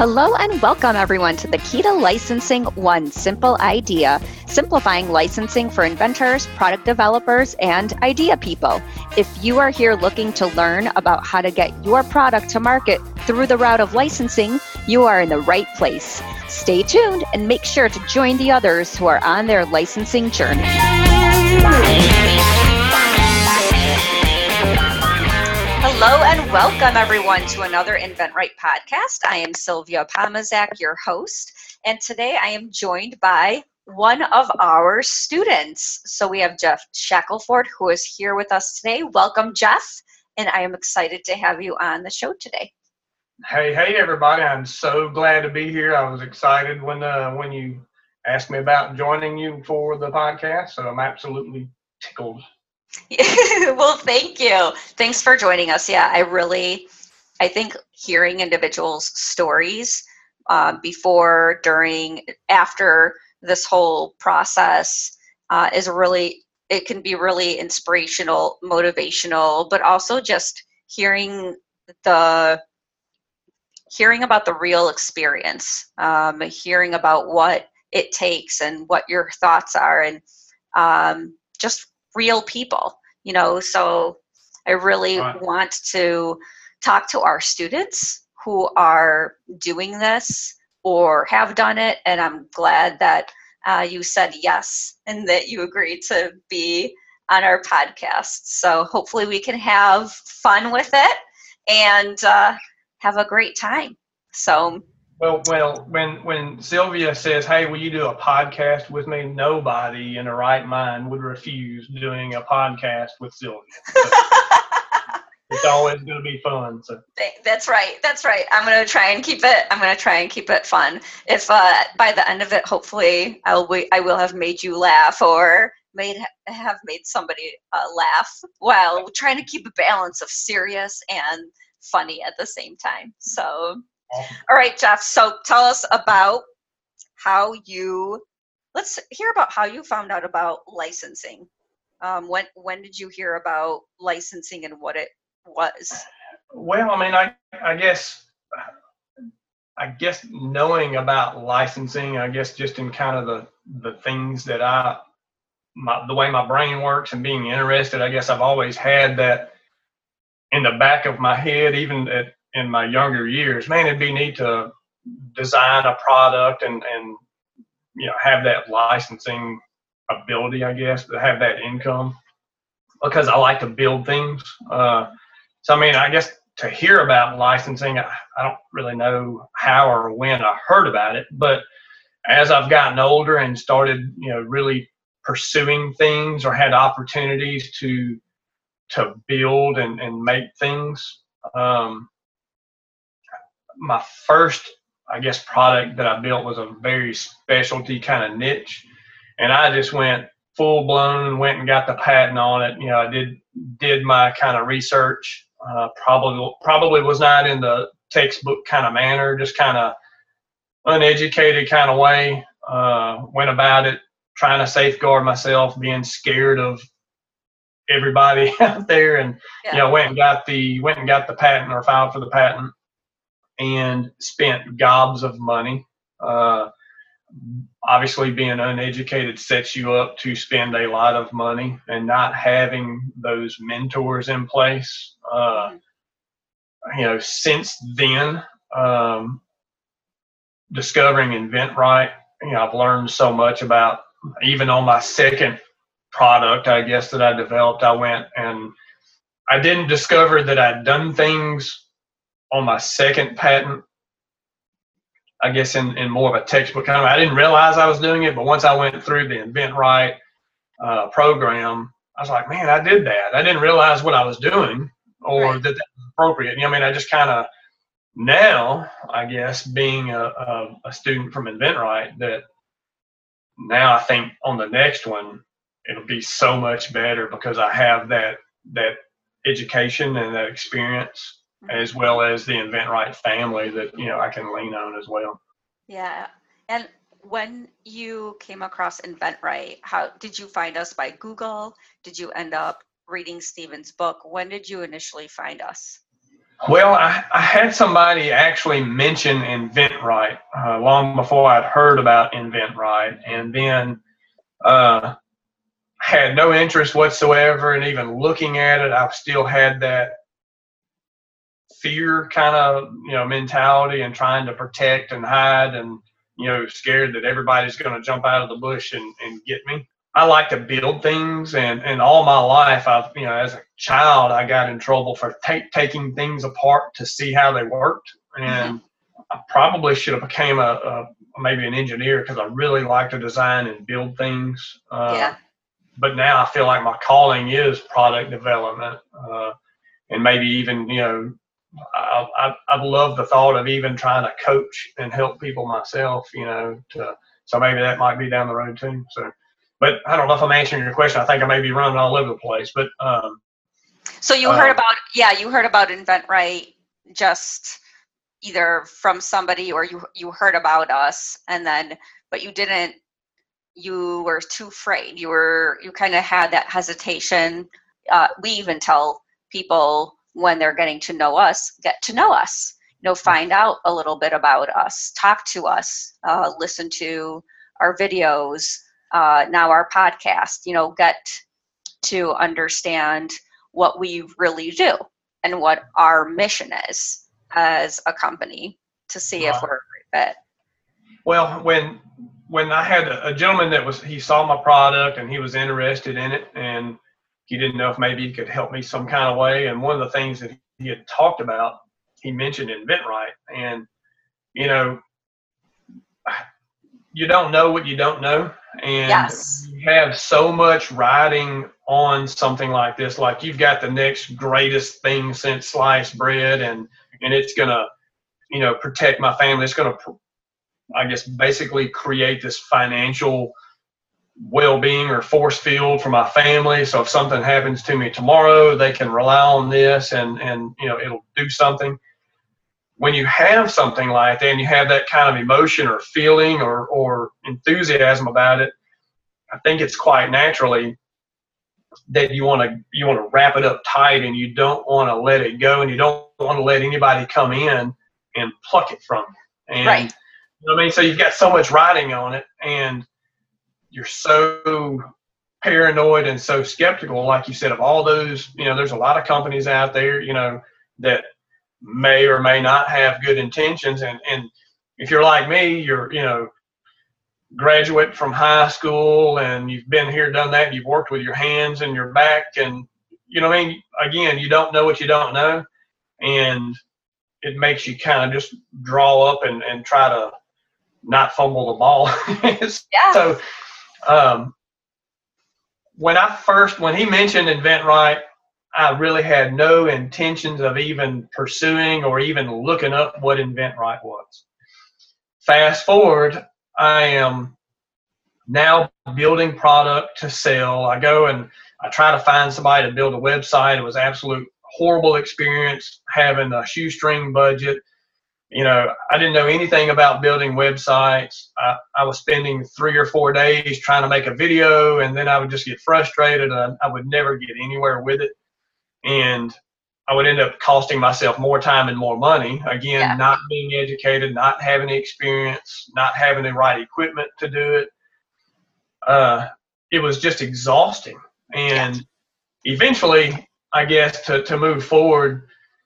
Hello and welcome everyone to the Key to Licensing One Simple Idea, simplifying licensing for inventors, product developers, and idea people. If you are here looking to learn about how to get your product to market through the route of licensing, you are in the right place. Stay tuned and make sure to join the others who are on their licensing journey. Hello and welcome everyone to another InventRight podcast. I am Sylvia Pomazak, your host, and today I am joined by one of our students. So we have Jeff Shackelford, who is here with us today. Welcome, Jeff, and I am excited to have you on the show today. Hey everybody, I'm so glad to be here. I was excited when you asked me about joining you for the podcast, so I'm absolutely tickled. Well, thank you. Thanks for joining us. Yeah, I think hearing individuals' stories before, during, after this whole process it can be really inspirational, motivational, but also just hearing about the real experience, hearing about what it takes and what your thoughts are, and just real people, so I really want to talk to our students who are doing this or have done it, and I'm glad that you said yes and that you agreed to be on our podcast. So hopefully we can have fun with it and have a great time. So Well, when Sylvia says, "Hey, will you do a podcast with me?" Nobody in their right mind would refuse doing a podcast with Sylvia. So it's always going to be fun. So that's right. I'm going to try and keep it fun. If by the end of it, hopefully, I will have made you laugh or have made somebody laugh while trying to keep a balance of serious and funny at the same time. So. All right, Jeff. So tell us about let's hear about how you found out about licensing. When did you hear about licensing and what it was? Well, I mean, I guess knowing about licensing, I guess just in kind of the things that the way my brain works and being interested, I guess I've always had that in the back of my head, even in my younger years. Man, it'd be neat to design a product and have that licensing ability, I guess, to have that income, because I like to build things. So I mean, I guess to hear about licensing, I don't really know how or when I heard about it, but as I've gotten older and started, really pursuing things or had opportunities to build and make things, my first, I guess, product that I built was a very specialty kind of niche, and I just went full blown, went and got the patent on it. I did my kind of research. Probably was not in the textbook kind of manner, just kind of uneducated kind of way. Went about it trying to safeguard myself, being scared of everybody out there, and went and got the patent, or filed for the patent, and spent gobs of money. Obviously, being uneducated sets you up to spend a lot of money, and not having those mentors in place. Since then, discovering InventRight, I've learned so much about, even on my second product, I guess, that I developed, I went and I didn't discover that I'd done things on my second patent, I guess, in more of a textbook kind of. I didn't realize I was doing it, but once I went through the InventRight program, I was like, man, I did that. I didn't realize what I was doing, or that was appropriate. I mean, I just kind of, now, I guess, being a student from InventRight, that now I think on the next one, it'll be so much better because I have that education and that experience, as well as the InventRight family that I can lean on as well. Yeah. And when you came across InventRight, how did you find us? By Google? Did you end up reading Stephen's book? When did you initially find us? Well, I had somebody actually mention InventRight long before I'd heard about InventRight, and then had no interest whatsoever in even looking at it. I've still had that fear kind of mentality and trying to protect and hide and scared that everybody's going to jump out of the bush and get me. I like to build things, and all my life I've as a child I got in trouble for taking things apart to see how they worked, and I probably should have became a maybe an engineer because I really like to design and build things. Yeah. But now I feel like my calling is product development, and maybe even I love the thought of even trying to coach and help people myself. So maybe that might be down the road too. So, but I don't know if I'm answering your question. I think I may be running all over the place. But so you heard about InventRight just either from somebody or you heard about us, and then but you didn't. You were too afraid. You kind of had that hesitation. We even tell people when they're getting to know us, get to know us, find out a little bit about us, talk to us, listen to our videos, now our podcast, get to understand what we really do and what our mission is as a company to see if we're a great fit. Well, when I had a gentleman he saw my product and he was interested in it, and he didn't know if maybe he could help me some kind of way. And one of the things that he had talked about, he mentioned InventRight, and you don't know what you don't know, and yes. You have so much riding on something like this. Like you've got the next greatest thing since sliced bread, and it's gonna protect my family. It's gonna, I guess, basically create this financial well-being or force field for my family. So if something happens to me tomorrow, they can rely on this, and it'll do something. When you have something like that and you have that kind of emotion or feeling or enthusiasm about it, I think it's quite naturally that you want to wrap it up tight, and you don't want to let it go, and you don't want to let anybody come in and pluck it from you. And, right. So you've got so much riding on it, and you're so paranoid and so skeptical, like you said, of all those, there's a lot of companies out there, that may or may not have good intentions. And if you're like me, you're, graduate from high school, and you've been here, done that, and you've worked with your hands and your back, and, again, you don't know what you don't know. And it makes you kind of just draw up and try to not fumble the ball. Yeah. So, when he mentioned InventRight, I really had no intentions of even pursuing or even looking up what InventRight was. Fast forward, I am now building product to sell. I go and I try to find somebody to build a website. It was absolute horrible experience having a shoestring budget. I didn't know anything about building websites. I was spending 3 or 4 days trying to make a video, and then I would just get frustrated, and I would never get anywhere with it. And I would end up costing myself more time and more money. Again, Yeah. Not being educated, not having the experience, not having the right equipment to do it. It was just exhausting. And eventually, I guess, to move forward,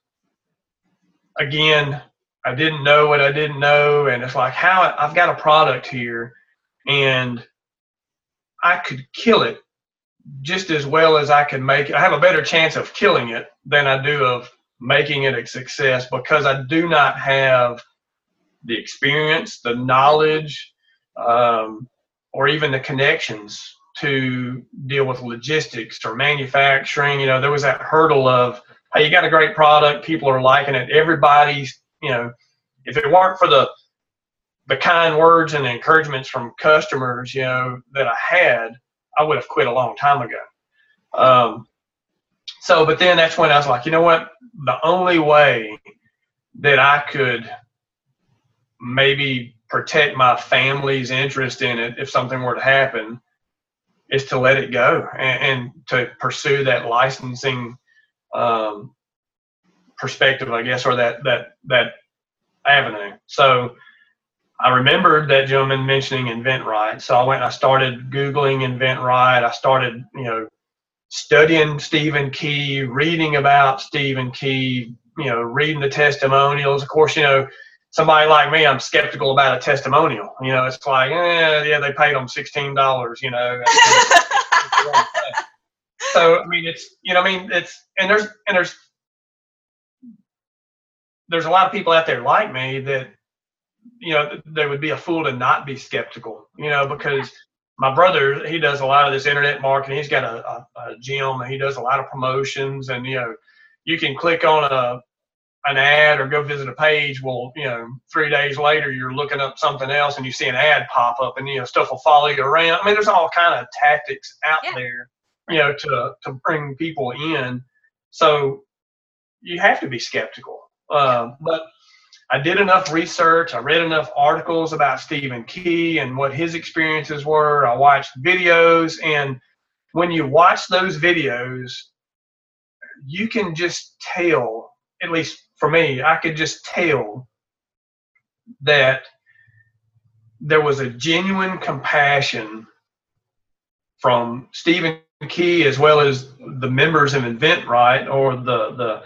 again, I didn't know what I didn't know, and it's like, how I've got a product here, and I could kill it just as well as I could make it. I have a better chance of killing it than I do of making it a success, because I do not have the experience, the knowledge, or even the connections to deal with logistics or manufacturing. There was that hurdle of, hey, you got a great product, people are liking it, everybody's, if it weren't for the kind words and the encouragements from customers, that I had, I would have quit a long time ago. But then that's when I was like, you know what? The only way that I could maybe protect my family's interest in it if something were to happen is to let it go and to pursue that licensing perspective, I guess, or that avenue. So I remembered that gentleman mentioning InventRight. So I went and I started Googling InventRight. I started, studying Stephen Key, reading about Stephen Key, reading the testimonials. Of course, somebody like me, I'm skeptical about a testimonial. It's like, yeah, they paid them $16, So, I mean, there's a lot of people out there like me that, they would be a fool to not be skeptical, because my brother, he does a lot of this internet marketing. He's got a gym, and he does a lot of promotions, and, you can click on an ad or go visit a page. Well, 3 days later, you're looking up something else and you see an ad pop up, and, stuff will follow you around. I mean, there's all kind of tactics out there, to bring people in. So you have to be skeptical. But I did enough research. I read enough articles about Stephen Key and what his experiences were. I watched videos, and when you watch those videos, you can just tell, at least for me, I could just tell that there was a genuine compassion from Stephen Key, as well as the members of InventRight, or the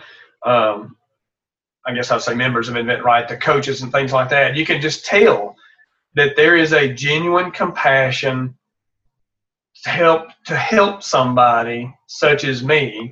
I guess I'd say members of InventRight, the coaches and things like that. You can just tell that there is a genuine compassion to help somebody such as me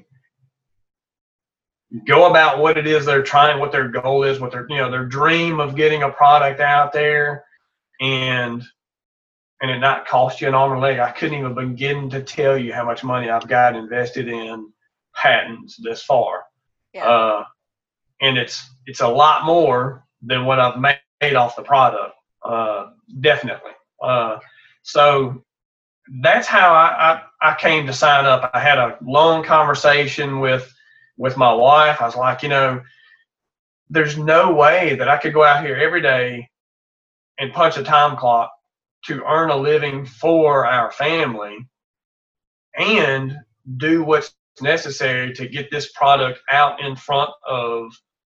go about what it is they're trying, what their goal is, what their dream of getting a product out there, and it not cost you an arm and a leg. I couldn't even begin to tell you how much money I've got invested in patents this far. Yeah. And it's a lot more than what I've made off the product, definitely. So that's how I came to sign up. I had a long conversation with my wife. I was like, there's no way that I could go out here every day and punch a time clock to earn a living for our family and do what's necessary to get this product out in front of,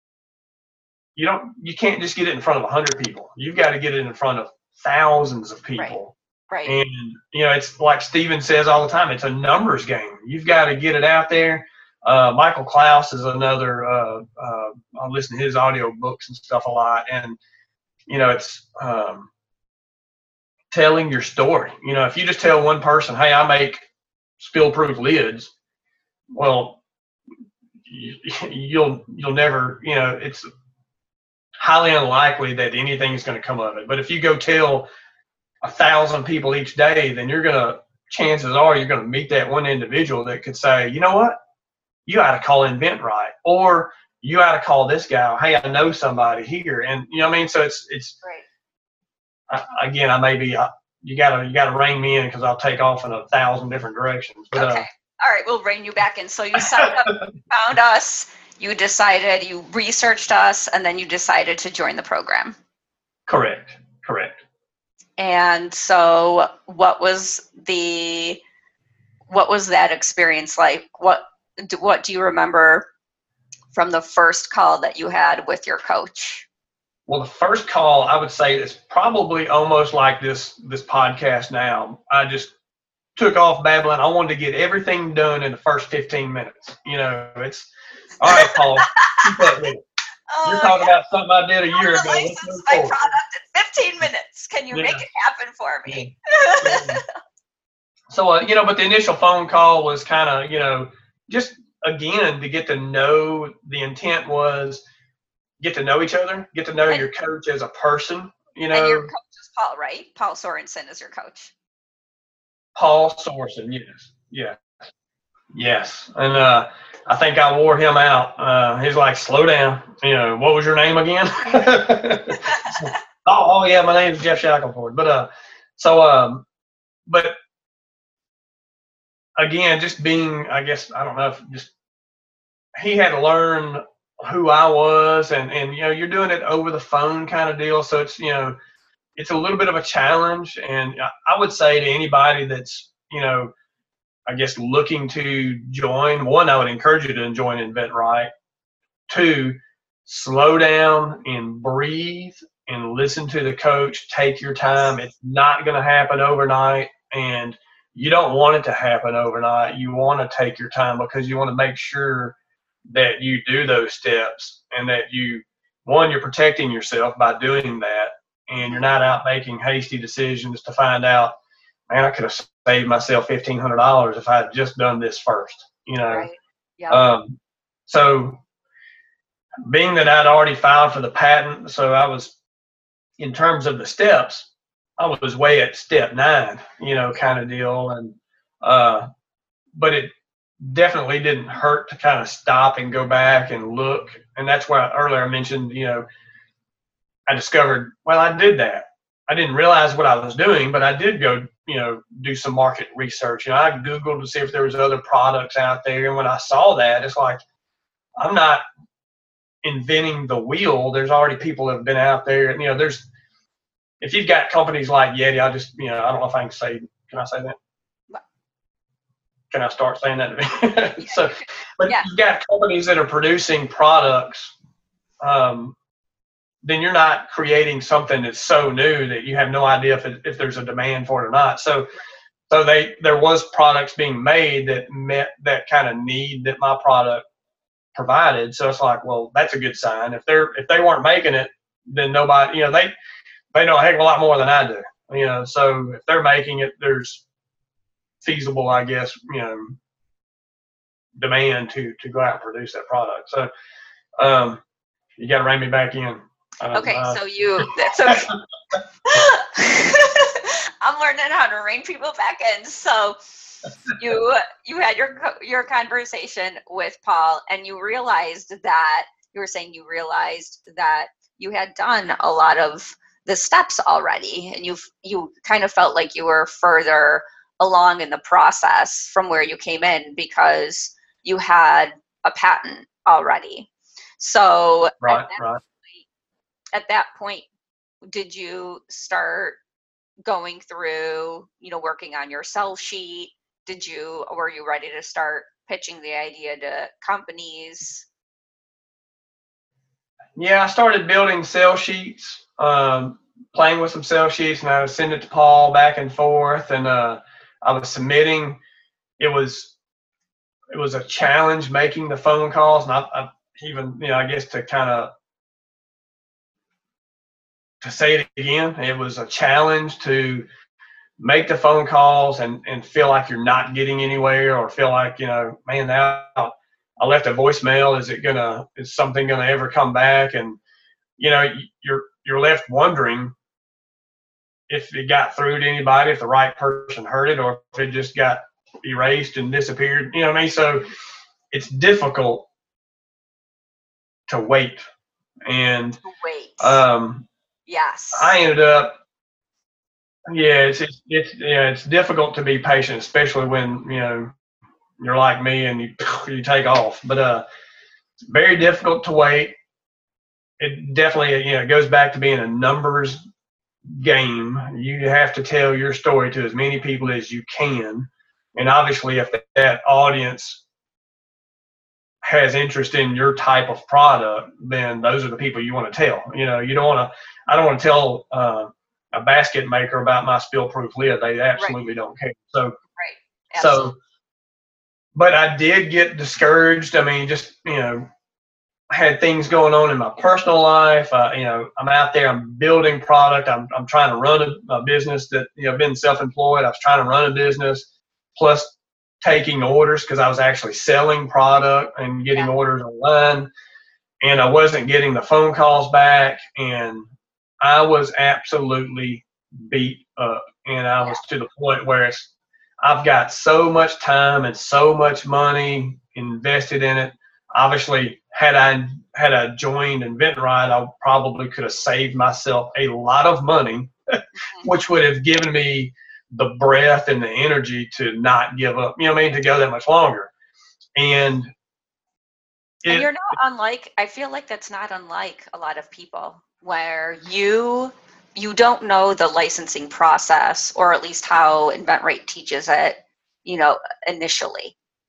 you can't just get it in front of 100 people. You've got to get it in front of thousands of people. Right. And, it's like Steven says all the time, it's a numbers game. You've got to get it out there. Michael Klaus is another, I listen to his audio books and stuff a lot. And, it's telling your story. If you just tell one person, hey, I make spill-proof lids, well, you'll never, it's highly unlikely that anything is going to come of it. But if you go tell 1,000 people each day, then chances are you're going to meet that one individual that could say, you know what, you ought to call InventRight, or you ought to call this guy. Hey, I know somebody here, and So it's right. Again, I may be. You gotta rein me in, because I'll take off in 1,000 different directions. But, okay. All right, we'll rein you back in. So you signed up, found us. You decided, you researched us, and then you decided to join the program. Correct. And so what was that experience like? What do you remember from the first call that you had with your coach? Well, the first call, I would say, is probably almost like this podcast now. I just took off babbling. I wanted to get everything done in the first 15 minutes. It's all right, Paul. Keep up with it. You're talking about something I did a year ago. License my product in 15 minutes. Can you make it happen for me? Yeah. So, but the initial phone call was kind of, just again to get to know. The intent was get to know each other, get to know your coach as a person. And your coach is Paul, right? Paul Sorensen is your coach. Paul Sorensen, yes. And I think I wore him out. He's like, slow down. What was your name again? oh yeah, my name is Jeff Shackelford. But but again, just being, I guess, I don't know if just he had to learn who I was, and you're doing it over the phone kind of deal, so it's it's a little bit of a challenge. And I would say to anybody that's I guess looking to join, one, I would encourage you to join InventRight. Two, slow down and breathe and listen to the coach. Take your time. It's not going to happen overnight, and you don't want it to happen overnight. You want to take your time because you want to make sure that you do those steps and that you're protecting yourself by doing that, and you're not out making hasty decisions to find out, man, I could have saved myself $1,500 if I had just done this first, Right. Yep. So being that I'd already filed for the patent, so I was, in terms of the steps, I was way at step 9, kind of deal. And, but it definitely didn't hurt to kind of stop and go back and look. And that's why earlier I mentioned, I discovered, well, I did that. I didn't realize what I was doing, but I did go, do some market research. I Googled to see if there was other products out there. And when I saw that, it's like, I'm not inventing the wheel. There's already people that have been out there. And, if you've got companies like Yeti, I just, I don't know if I can I say that? Can I start saying that to me? So, but you've got companies that are producing products, then you're not creating something that's so new that you have no idea if there's a demand for it or not. So there was products being made that met that kind of need that my product provided. So it's like, well, that's a good sign. If they weren't making it, then nobody, they know a heck of a lot more than I do. So if they're making it, there's feasible, I guess, demand to go out and produce that product. So you got to rein me back in. Okay, so that's okay. I'm learning how to rein people back in. So you had your conversation with Paul, and you realized that you realized that you had done a lot of the steps already, and you kind of felt like you were further along in the process from where you came in because you had a patent already. So at that point, did you start going through, working on your sell sheet? Were you ready to start pitching the idea to companies? Yeah, I started building sell sheets, playing with some sell sheets, and I would send it to Paul back and forth, and I was submitting. It was a challenge making the phone calls, and I even, I guess to kind of to say it again, it was a challenge to make the phone calls and feel like you're not getting anywhere, or feel like, man, now I left a voicemail. Is something gonna ever come back? And you're left wondering if it got through to anybody, if the right person heard it, or if it just got erased and disappeared. You know what I mean? So it's difficult to wait. And yes, I ended up. Yeah, it's difficult to be patient, especially when you're like me and you take off. But very difficult to wait. It definitely goes back to being a numbers game. You have to tell your story to as many people as you can, and obviously, if that audience has interest in your type of product, then those are the people you want to tell. You don't want to. I don't want to tell a basket maker about my spill-proof lid. They absolutely don't care. So, but I did get discouraged. I mean, just had things going on in my personal life. I'm out there. I'm building product. I'm trying to run a business that I've been self-employed. I was trying to run a business, plus taking orders because I was actually selling product and getting orders online, and I wasn't getting the phone calls back, and I was absolutely beat up, and I was to the point where I've got so much time and so much money invested in it. Obviously, had I joined InventRight, I probably could have saved myself a lot of money, which would have given me the breath and the energy to not give up, to go that much longer. And you're not unlike, I feel like that's not unlike a lot of people, where you don't know the licensing process, or at least how InventRight teaches it, initially.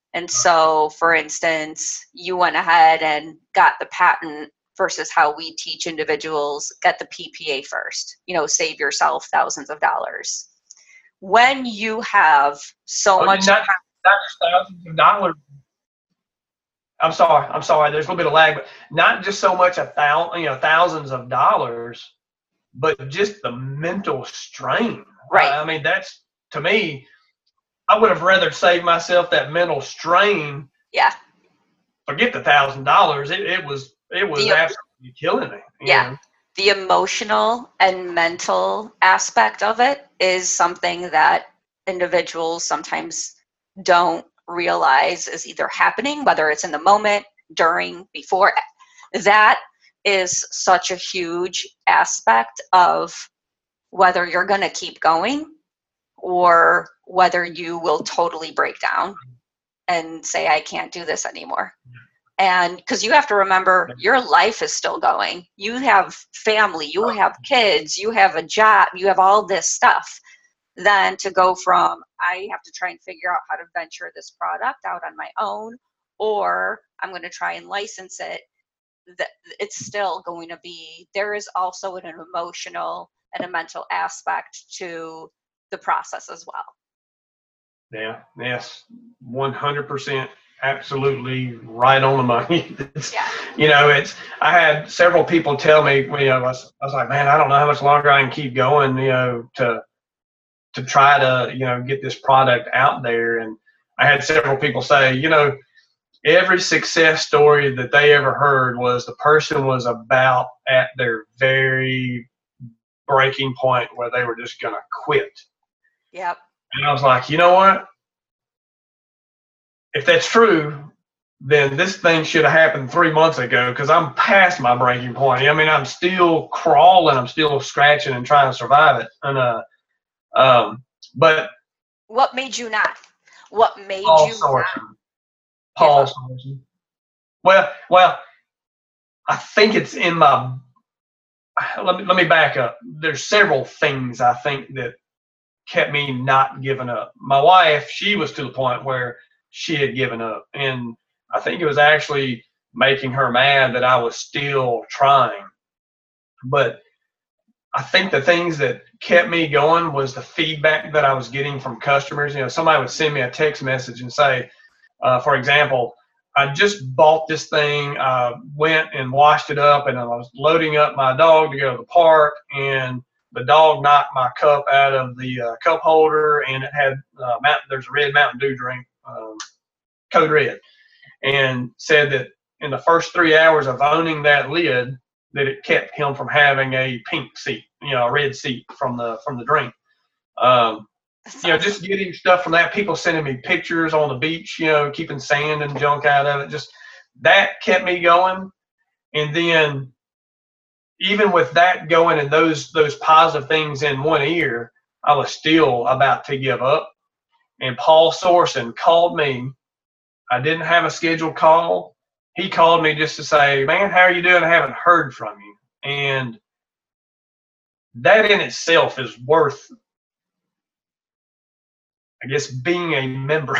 And so, for instance, you went ahead and got the patent versus how we teach individuals, get the PPA first, save yourself thousands of dollars. When you have so much. Not just thousands of dollars. I'm sorry. There's a little bit of lag, but not just so much thousands of dollars, but just the mental strain. Right. I mean, that's, to me, I would have rather saved myself that mental strain. Yeah. Forget the $1,000. It was absolutely killing me. Yeah. The emotional and mental aspect of it is something that individuals sometimes don't realize is either happening, whether it's in the moment, during, before. That is such a huge aspect of whether you're going to keep going or whether you will totally break down and say, I can't do this anymore. And because you have to remember, your life is still going. You have family, you have kids, you have a job, you have all this stuff. Then to go from, I have to try and figure out how to venture this product out on my own, or I'm going to try and license it, it's still going to be, there is also an emotional and a mental aspect to the process as well. Yeah, yes, 100%, absolutely right on the money. I had several people tell me, I was like, man, I don't know how much longer I can keep going, to try to, get this product out there. And I had several people say, every success story that they ever heard was the person was about at their very breaking point where they were just going to quit. Yep. And I was like, you know what? If that's true, then this thing should have happened 3 months ago, because I'm past my breaking point. I mean, I'm still crawling, I'm still scratching and trying to survive it. And but what made you not? What made Paul you Sorensen. not? Paul Sorensen. Well, I think it's in my. Let me back up. There's several things I think that kept me not giving up. My wife, she was to the point where she had given up, and I think it was actually making her mad that I was still trying. But I think the things that kept me going was the feedback that I was getting from customers. Somebody would send me a text message and say, for example, I just bought this thing, went and washed it up, and I was loading up my dog to go to the park, and the dog knocked my cup out of the cup holder, and it had there's a red Mountain Dew drink, Code Red, and said that in the first 3 hours of owning that lid, that it kept him from having a pink seat, a red seat from the drink. Just getting stuff from that, people sending me pictures on the beach, keeping sand and junk out of it. Just that kept me going. And then even with that going and those positive things in one ear, I was still about to give up. And Paul Sorensen called me. I didn't have a scheduled call. He called me just to say, man, how are you doing? I haven't heard from you. And that in itself is worth, I guess, being a member.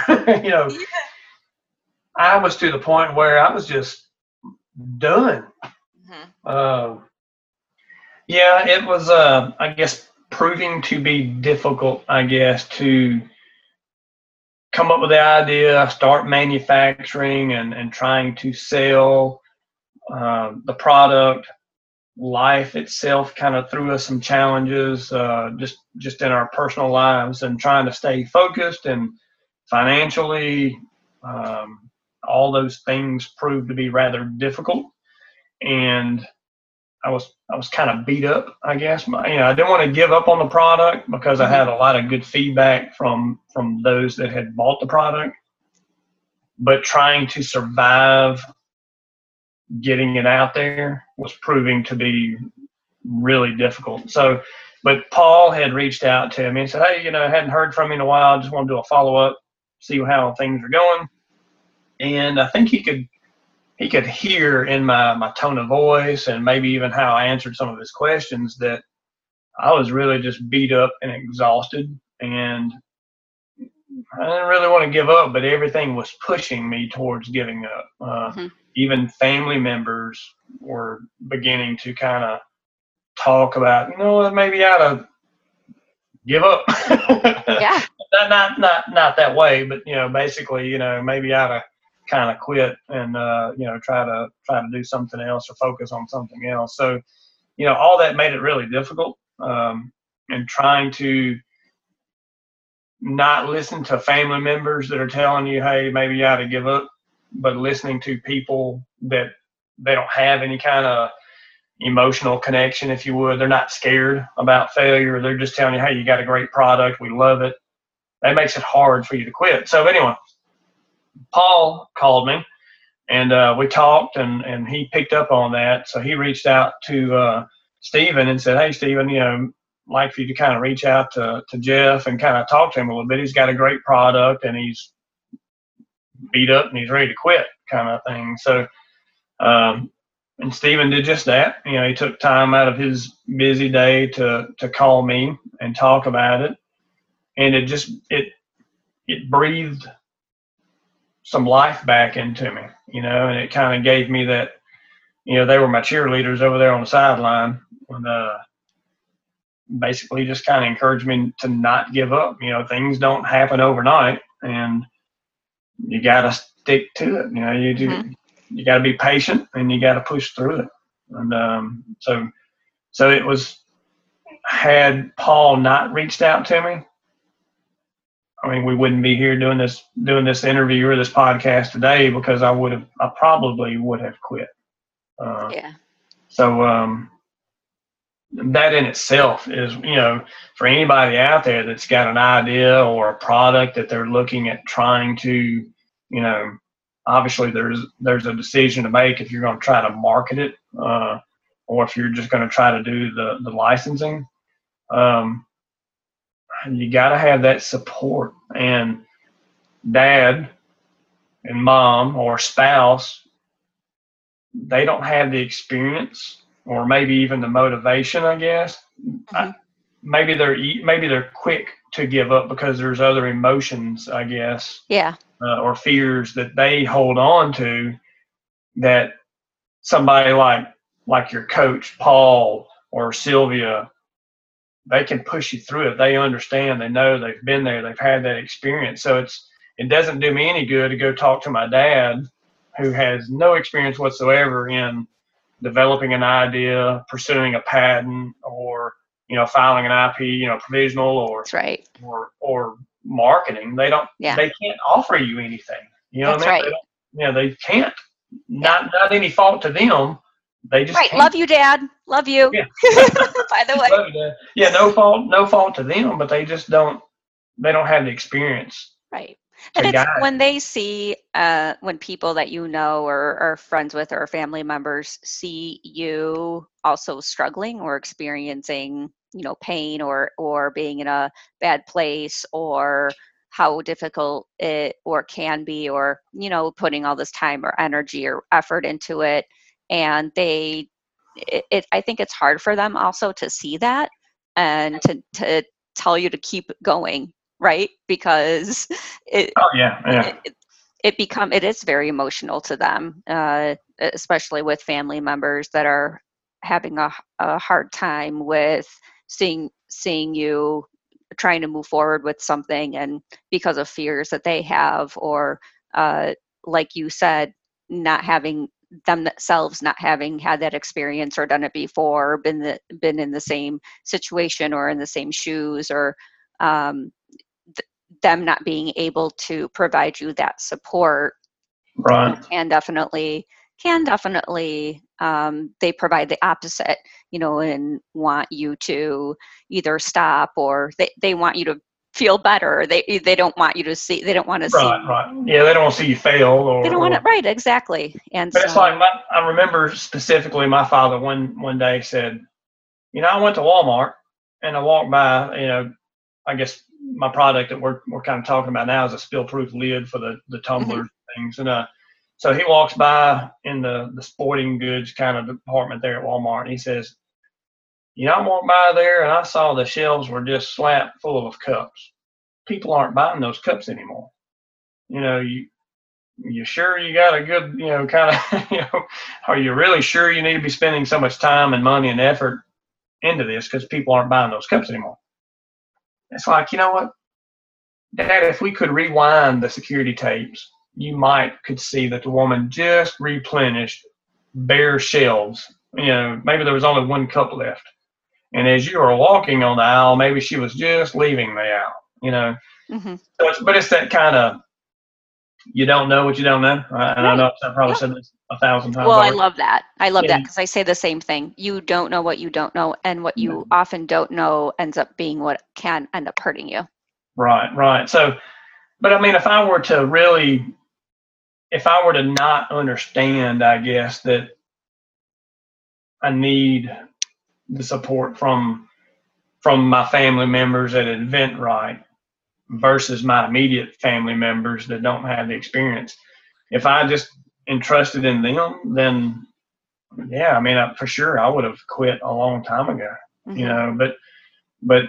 I was to the point where I was just done. Mm-hmm. It was, I guess, proving to be difficult, I guess, to come up with the idea, start manufacturing and trying to sell the product. Life itself kind of threw us some challenges, just in our personal lives, and trying to stay focused and financially, all those things proved to be rather difficult. And I was kind of beat up, I guess. I didn't want to give up on the product because I had a lot of good feedback from those that had bought the product, but trying to survive getting it out there was proving to be really difficult. So, but Paul had reached out to me and said, hey, I hadn't heard from you in a while. I just want to do a follow-up, see how things are going. And I think he could hear in my tone of voice and maybe even how I answered some of his questions that I was really just beat up and exhausted. And I didn't really want to give up, but everything was pushing me towards giving up. Even family members were beginning to kind of talk about, maybe I ought to give up. Yeah. not that way, but basically, maybe I ought to kind of quit and try to do something else or focus on something else. So, all that made it really difficult. And trying to not listen to family members that are telling you, hey, maybe you ought to give up, but listening to people that they don't have any kind of emotional connection, if you would. They're not scared about failure. They're just telling you, hey, you got a great product. We love it. That makes it hard for you to quit. So anyway, Paul called me and we talked and he picked up on that. So he reached out to Stephen and said, hey, Stephen, like for you to kind of reach out to Jeff and kind of talk to him a little bit. He's got a great product and he's beat up and he's ready to quit kind of thing. So, and Stephen did just that. He took time out of his busy day to call me and talk about it. And it breathed some life back into me, and it kind of gave me that, they were my cheerleaders over there on the sideline and, basically just kind of encouraged me to not give up. Things don't happen overnight and you got to stick to it. You got to be patient and you got to push through it. And so it was, had Paul not reached out to me, I mean, we wouldn't be here doing this interview or this podcast today because I probably would have quit. Yeah. So, that in itself is, for anybody out there that's got an idea or a product that they're looking at trying to, obviously there's a decision to make if you're going to try to market it, or if you're just going to try to do the licensing. You got to have that support, and dad and mom or spouse, they don't have the experience or maybe even the motivation, I guess. Maybe they're quick to give up because there's other emotions, I guess. Yeah. Or fears that they hold on to that somebody like your coach, Paul or Sylvia, they can push you through it. They understand, they know, they've been there, they've had that experience. So it doesn't do me any good to go talk to my dad who has no experience whatsoever in developing an idea, pursuing a patent, or filing an IP, provisional, or that's right, or marketing. They can't offer you anything. That's what I mean? Right. They can't. Not any fault to them. They just right. Can't. Love you, Dad. Love you. Yeah. By the way. Love you, Dad. Yeah, no fault to them, but they just don't. They don't have the experience. Right. And it's when they see, when people that or are friends with or family members see you also struggling or experiencing, pain or being in a bad place, or how difficult it or can be, or, putting all this time or energy or effort into it. And I think it's hard for them also to see that and to tell you to keep going. Right, because it is very emotional to them, especially with family members that are having a hard time with seeing you trying to move forward with something, and because of fears that they have, or like you said, not having themselves not having had that experience or done it before, been in the same situation or in the same shoes, or them not being able to provide you that support. Right. Can definitely they provide the opposite, and want you to either stop, or they want you to feel better. They don't want you to see. They don't want to see. Right. Yeah, they don't want to see you fail. Or, they don't want it. Right. Exactly. And but it's like I remember specifically my father one day said, I went to Walmart and I walked by, I guess my product that we're kind of talking about now is a spill-proof lid for the tumblers things. And so he walks by in the sporting goods kind of department there at Walmart, and he says, I walked by there and I saw the shelves were just slapped full of cups, people aren't buying those cups anymore. You sure you got a good, kind of, are you really sure you need to be spending so much time and money and effort into this because people aren't buying those cups anymore? It's like, you know what, Dad, if we could rewind the security tapes, you could see that the woman just replenished bare shelves. Maybe there was only one cup left. And as you were walking on the aisle, maybe she was just leaving the aisle, Mm-hmm. But it's that kind of, you don't know what you don't know. Right? And I know I've probably said this 1,000 times. Well, I love that. I love Yeah. that because I say the same thing. You don't know what you don't know, and what you often don't know ends up being what can end up hurting you. Right. So, but I mean, if I were to not understand, I guess, that I need the support from my family members at Eventbrite versus my immediate family members that don't have the experience. If I just entrusted in them, then yeah, I mean, for sure I would have quit a long time ago. Mm-hmm. But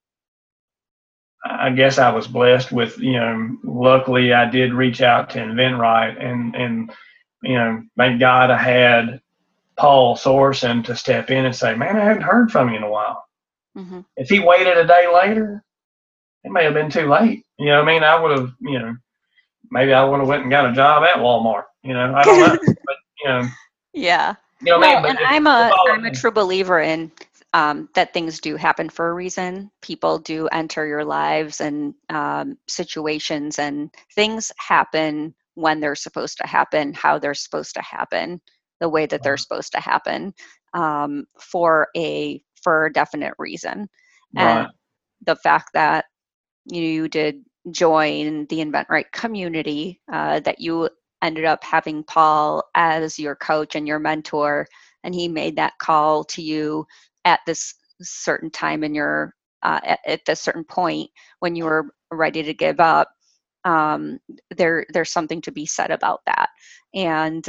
I guess I was blessed with, luckily I did reach out to Eventbrite and thank God I had Paul Sorsen to step in and say, man, I hadn't heard from you in a while. Mm-hmm. If he waited a day later, it may have been too late. I would have, maybe I would have went and got a job at Walmart. I don't know, but Yeah. what I mean? But and I'm a true believer in that things do happen for a reason. People do enter your lives and situations, and things happen when they're supposed to happen, how they're supposed to happen, the way that they're supposed to happen, for a definite reason. And the fact that you did join the Eventbrite community, that you ended up having Paul as your coach and your mentor, and he made that call to you at this certain time in your at this certain point when you were ready to give up. There's something to be said about that, and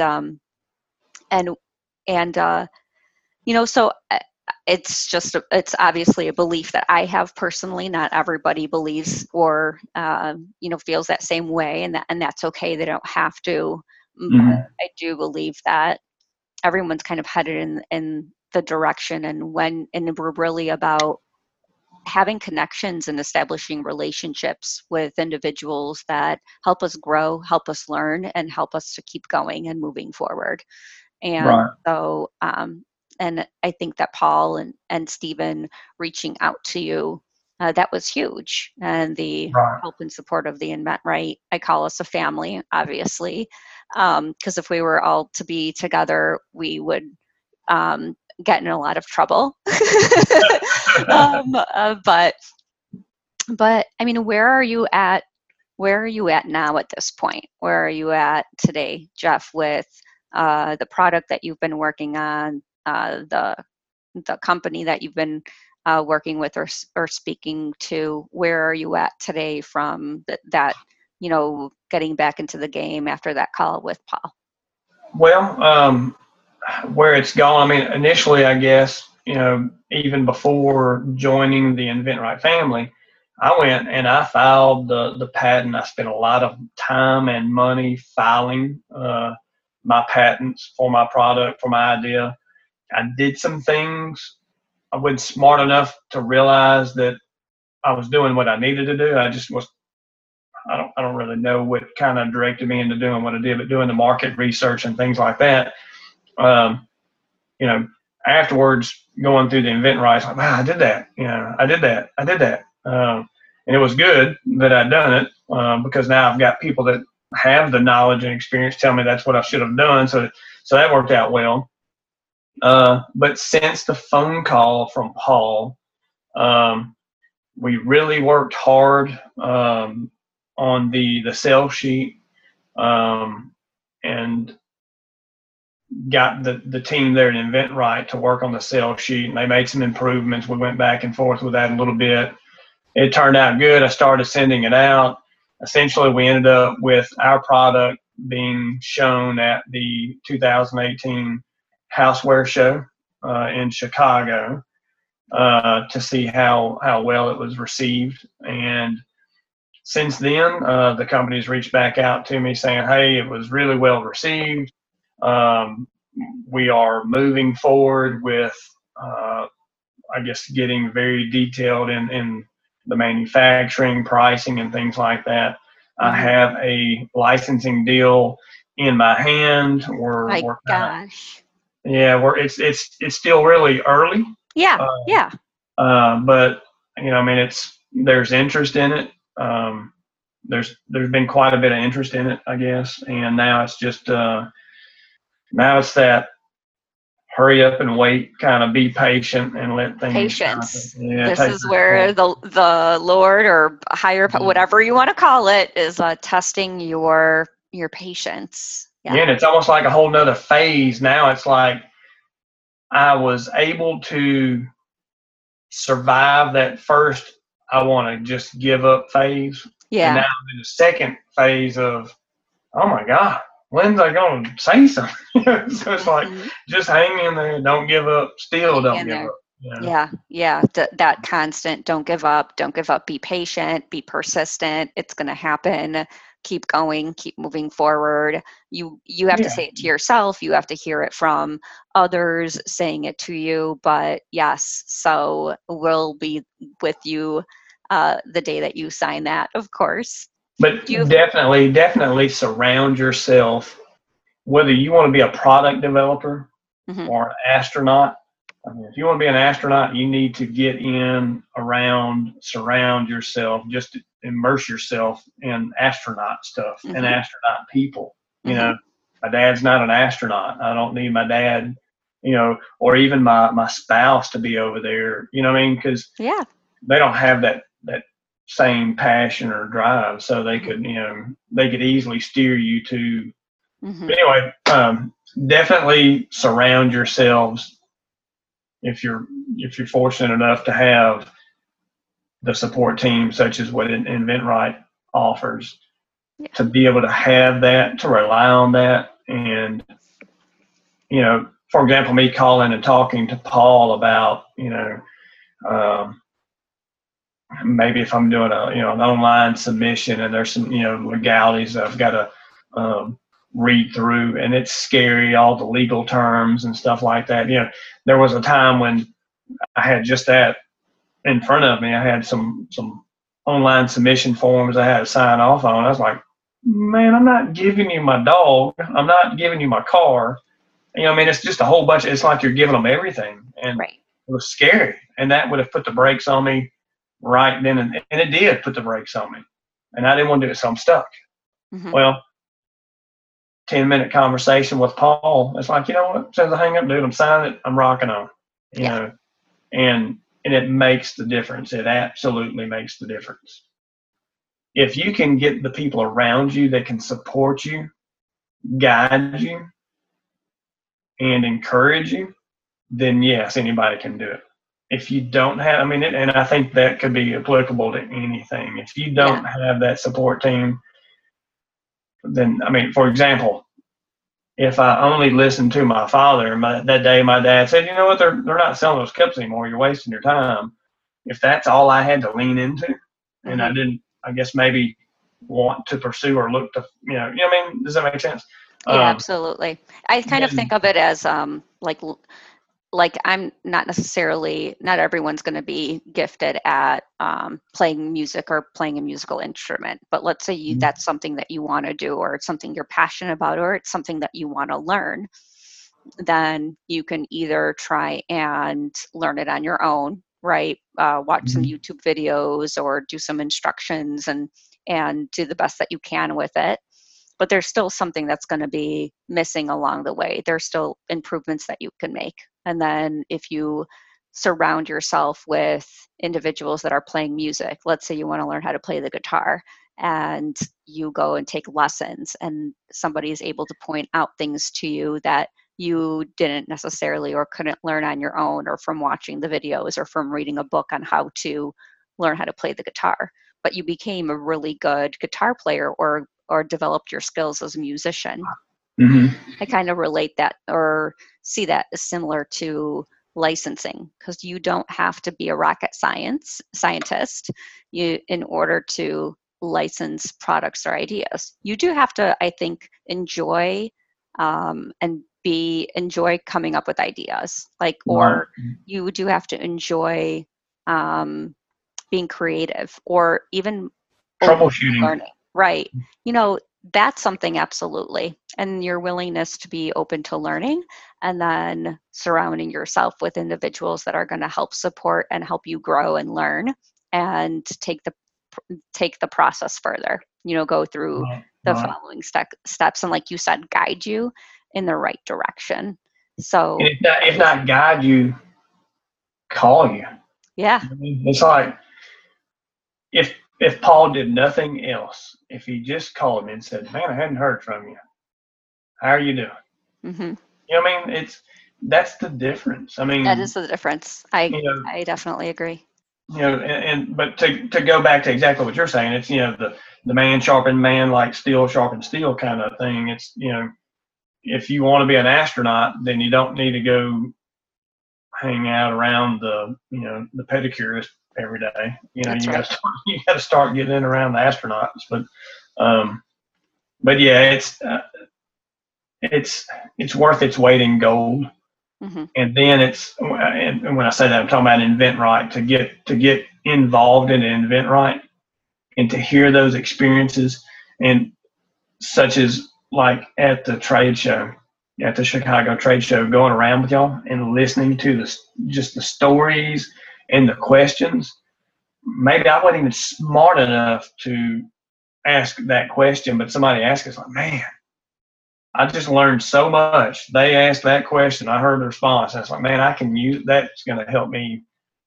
so it's obviously a belief that I have personally. Not everybody believes or feels that same way, and that's okay. They don't have to. Mm-hmm. But I do believe that everyone's kind of headed in the direction, and we're really about having connections and establishing relationships with individuals that help us grow, help us learn, and help us to keep going and moving forward. And so, and I think that Paul and Stephen reaching out to you, that was huge. And the help and support of the Eventbrite, I call us a family, obviously, because if we were all to be together, we would get in a lot of trouble. But I mean, where are you at now at this point? Where are you at today, Jeff, with the product that you've been working on, the company that you've been working with or speaking to? Where are you at today from that getting back into the game after that call with Paul? Well, where it's gone, I mean, initially, I guess, even before joining the Eventbrite family, I went and I filed the patent. I spent a lot of time and money filing my patents for my product, for my idea. I did some things. I wasn't smart enough to realize that I was doing what I needed to do. I just was. I don't really know what kind of directed me into doing what I did, but doing the market research and things like that. Afterwards, going through the Eventbrite, like, wow, I did that. I did that. And it was good that I'd done it because now I've got people that have the knowledge and experience tell me that's what I should have done. So that worked out well. But since the phone call from Paul, we really worked hard on the sales sheet and got the team there at Eventbrite to work on the sales sheet, and they made some improvements. We went back and forth with that a little bit. It turned out good. I started sending it out. Essentially, we ended up with our product being shown at the 2018 Houseware Show in Chicago to see how well it was received. And since then, the company's reached back out to me saying, "Hey, it was really well received. Um, we are moving forward with, I guess, getting very detailed in the manufacturing, pricing, and things like that. I Mm-hmm. have a licensing deal in my hand. My We're kind of, gosh. yeah, it's still really early, Yeah. uh, Yeah. but I mean, there's interest in it. Um, there's been quite a bit of interest in it, I guess, and now it's that hurry up and wait, kind of be patient and let things kind of, Patience. yeah, This take is their where course. the Lord or higher, whatever you want to call it, is testing your patience. Yeah, Yeah. and it's almost like a whole nother phase now. It's like I was able to survive that first I want to just give up phase, and now Yeah. I'm in the second phase of, oh my God, when's I going to say something? So it's like, Hmm. just hang in there, don't give up, still Hang don't in give there. up. You know? Yeah. Yeah. That constant, don't give up, don't give up, be patient, be persistent. It's going to happen. Keep going, keep moving forward. You have to Yeah, say it to yourself. You have to hear it from others saying it to you. But yes, so we'll be with you the day that you sign that, of course. but Do you? definitely surround yourself, whether you want to be a product developer Mhm, or an astronaut. I mean, if you want to be an astronaut, you need to get in, around, surround yourself, just immerse yourself in astronaut stuff and mhm, astronaut people. You mhm. know, my dad's not an astronaut. I don't need my dad, or even my spouse to be over there. You know what I mean? Because Yeah. they don't have that same passion or drive, so Mhm, they could easily steer you to. mhm. But anyway, definitely surround yourselves, if you're fortunate enough to have the support team such as what InventRight offers, Yeah. to be able to have that, to rely on that. And for example, me calling and talking to Paul about, um, maybe if I'm doing an online submission and there's some legalities that I've got to read through, and it's scary, all the legal terms and stuff like that. There was a time when I had just that in front of me. I had some online submission forms I had to sign off on. I was like, man, I'm not giving you my dog. I'm not giving you my car. I mean, it's just a whole bunch. It's like you're giving them everything, and Right. it was scary. And that would have put the brakes on me right then, and it did put the brakes on me. And I didn't want to do it, so I'm stuck. Mhm. Well, 10-minute conversation with Paul. It's like, you know what? As soon as I hang up, dude, I'm signing it. I'm rocking on. You Yeah. know, and it makes the difference. It absolutely makes the difference. If you can get the people around you that can support you, guide you, and encourage you, then yes, anybody can do it. If you don't have, I mean, and I think that could be applicable to anything. If you Yeah. don't have that support team, then, I mean, for example, if I only listened to my father, that day my dad said, you know what, they're not selling those cups anymore. You're wasting your time. If that's all I had to lean into, and I Mhm. didn't, I guess maybe want to pursue or look to, what I mean? Does that make sense? Yeah, Um, absolutely. I kind of think then, of it as like I'm not necessarily, not everyone's going to be gifted at playing music or playing a musical instrument, but let's say that's something that you want to do, or it's something you're passionate about, or it's something that you want to learn. Then you can either try and learn it on your own, right? Watch some YouTube videos or do some instructions and do the best that you can with it. But there's still something that's going to be missing along the way. There's still improvements that you can make. And then if you surround yourself with individuals that are playing music, let's say you want to learn how to play the guitar, and you go and take lessons, and somebody is able to point out things to you that you didn't necessarily or couldn't learn on your own, or from watching the videos or from reading a book on how to learn how to play the guitar, but you became a really good guitar player, or developed your skills as a musician. mhm. I kind of relate that or see that as similar to licensing, because you don't have to be a rocket scientist in order to license products or ideas. You do have to, I think, enjoy and enjoy coming up with ideas, like, or you do have to enjoy being creative, or even troubleshooting, learning, right? That's something, absolutely. And your willingness to be open to learning, and then surrounding yourself with individuals that are going to help support and help you grow and learn, and take the process further, go through the following steps, and, like you said, guide you in the right direction. So and if not guide you, call you. Yeah. It's like, if Paul did nothing else, if he just called me and said, "Man, I hadn't heard from you. How are you doing?" Mm-hmm. You know what I mean? That's the difference. I mean, that is the difference. I definitely agree. But to go back to exactly what you're saying, it's, the man sharpen man like steel sharpen steel kind of thing. It's, if you want to be an astronaut, then you don't need to go hang out around the pedicurist every day. That's right. You got to start getting in around the astronauts. But yeah, it's worth its weight in gold. Mm-hmm. And then and when I say that, I'm talking about InventRight, to get involved in InventRight and to hear those experiences, and such as like at the trade show, at the Chicago trade show, going around with y'all and listening to just the stories and the questions. Maybe I wasn't even smart enough to ask that question, but somebody asked us, like, man, I just learned so much. They asked that question, I heard the response. I was like, man, I can use that's going to help me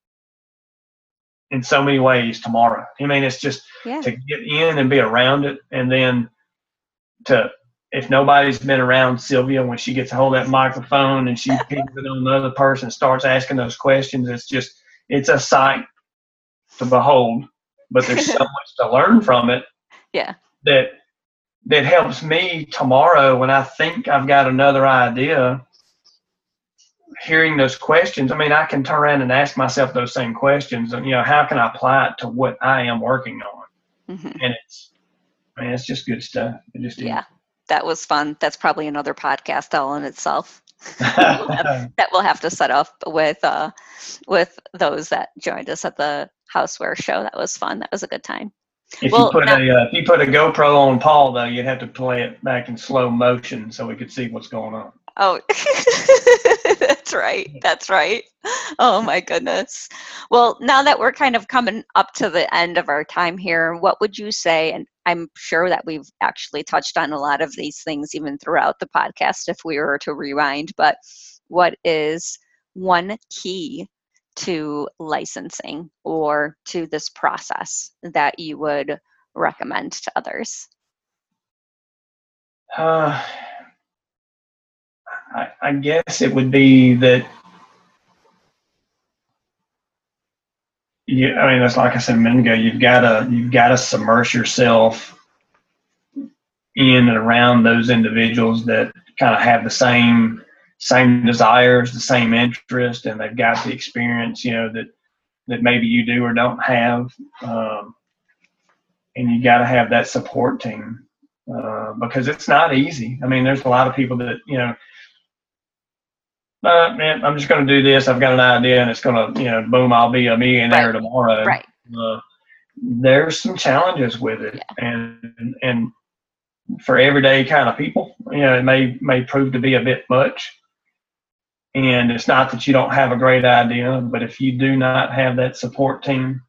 in so many ways tomorrow. I mean, it's just to get in and be around it, and then if nobody's been around Sylvia when she gets a hold of that microphone and she pings it on the other person, starts asking those questions, it's a sight to behold. But there's so much to learn from it. Yeah. That helps me tomorrow when I think I've got another idea. Hearing those questions, I mean, I can turn around and ask myself those same questions, and how can I apply it to what I am working on? Mm-hmm. And it's just good stuff. That was fun. That's probably another podcast all in itself. that we'll have to set up with those that joined us at the Houseware show. That was fun. That was a good time. If you put a GoPro on Paul, though, you'd have to play it back in slow motion so we could see what's going on. Oh, that's right. That's right. Oh my goodness. Well, now that we're kind of coming up to the end of our time here, what would you say? And I'm sure that we've actually touched on a lot of these things even throughout the podcast if we were to rewind, but what is one key to licensing or to this process that you would recommend to others? I guess it would be that, it's like I said a minute ago, you've got to submerge yourself in and around those individuals that kind of have the same desires, the same interest, and they've got the experience, that maybe you do or don't have. And you got to have that support team, because it's not easy. I mean, there's a lot of people that, man, I'm just going to do this. I've got an idea, and it's going to, boom, I'll be a millionaire tomorrow. Right. There's some challenges with it, and for everyday kind of people, it may prove to be a bit much. And it's not that you don't have a great idea, but if you do not have that support team,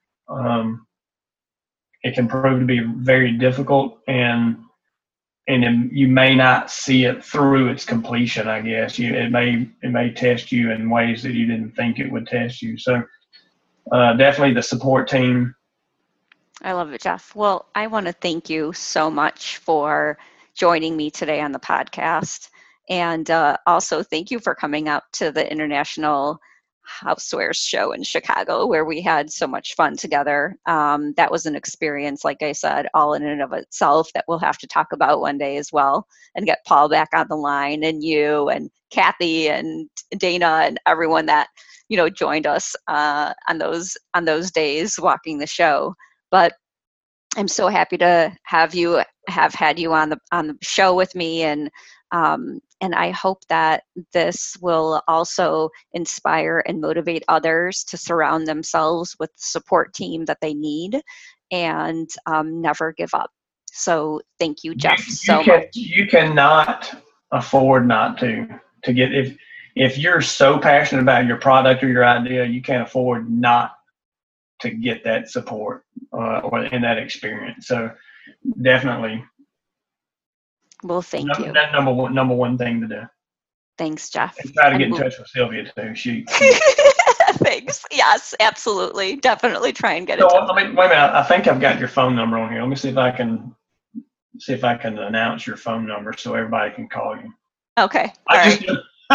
it can prove to be very difficult, and you may not see it through its completion. I guess it may test you in ways that you didn't think it would test you. So definitely the support team. I love it, Jeff. Well, I want to thank you so much for joining me today on the podcast, and also thank you for coming out to the International Housewares show in Chicago, where we had so much fun together. That was an experience, like I said, all in and of itself, that we'll have to talk about one day as well, and get Paul back on the line, and you and Kathy and Dana and everyone that joined us on those days walking the show. But I'm so happy to have had you on the show with me, and I hope that this will also inspire and motivate others to surround themselves with the support team that they need, and never give up. So thank you, Jeff, so much. You cannot afford not to get, if you're so passionate about your product or your idea, you can't afford not to get that support or in that experience. So definitely. Well, thank you. That number one thing to do. Thanks, Jeff. And try to get in touch with Sylvia too. Thanks. Yes, absolutely. Definitely try and get in touch. Wait a minute. I think I've got your phone number on here. Let me see if I can announce your phone number so everybody can call you. Okay. All right.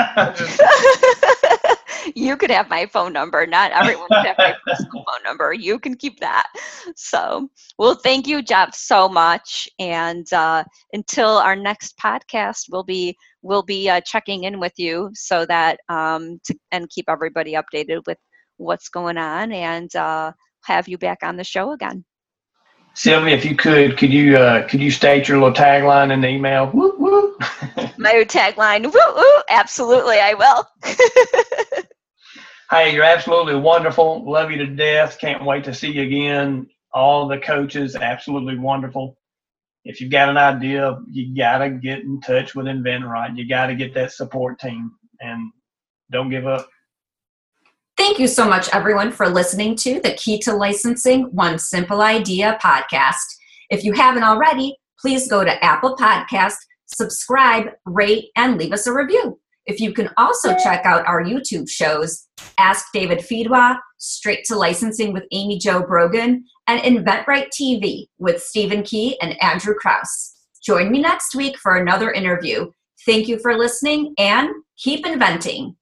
You could have my phone number. Not everyone can have my personal phone number. You can keep that. So, well, thank you, Jeff, so much. And until our next podcast, we'll be checking in with you so that and keep everybody updated with what's going on, and have you back on the show again. Sylvia, if you could you state your little tagline in the email? Woo, woo. My tagline, woo, woo. Absolutely, I will. Hey, you're absolutely wonderful. Love you to death. Can't wait to see you again. All the coaches, absolutely wonderful. If you've got an idea, you got to get in touch with InventRight. You got to get that support team, and don't give up. Thank you so much, everyone, for listening to the Key to Licensing One Simple Idea podcast. If you haven't already, please go to Apple Podcast, subscribe, rate, and leave us a review. If you can also check out our YouTube shows, Ask David Feedwa, Straight to Licensing with Amy Jo Brogan, and InventRight TV with Stephen Key and Andrew Krause. Join me next week for another interview. Thank you for listening, and keep inventing.